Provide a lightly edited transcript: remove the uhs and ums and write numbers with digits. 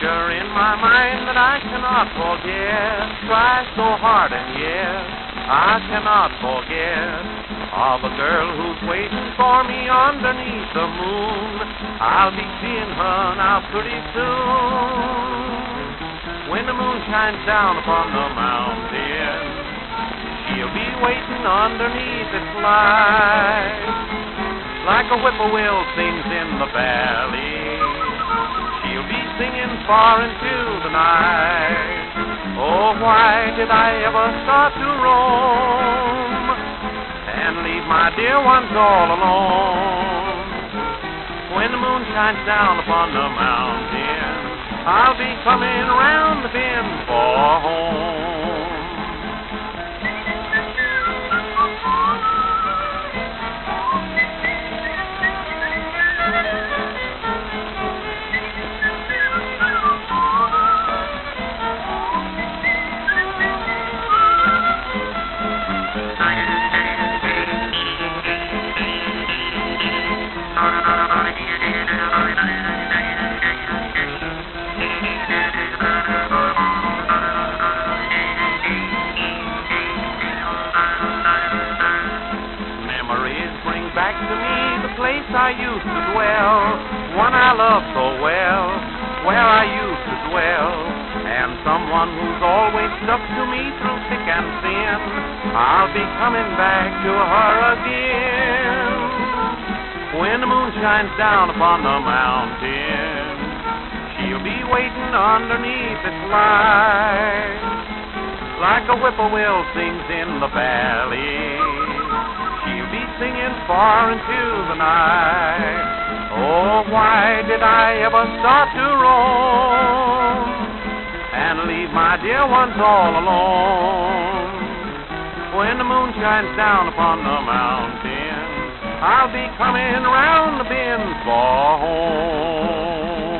picture in my mind that I cannot forget. Try so hard and yet I cannot forget. Of a girl who's waiting for me underneath the moon. I'll be seeing her now pretty soon. When the moon shines down upon the mountain, she'll be waiting underneath its light. Like a whippoorwill sings in the valley, she'll be singing far into the night. Oh, why did I ever start to roam and leave my dear ones all alone? When the moon shines down upon the mountain, I'll be coming round the bend for home. Back to me the place I used to dwell, one I loved so well, where I used to dwell, and someone who's always stuck to me through thick and thin. I'll be coming back to her again. When the moon shines down upon the mountain, she'll be waiting underneath its light. Like a whippoorwill sings in the valley, she'll be singing far into the night. Oh, why did I ever start to roam and leave my dear ones all alone? When the moon shines down upon the mountain, I'll be coming round the bend for home.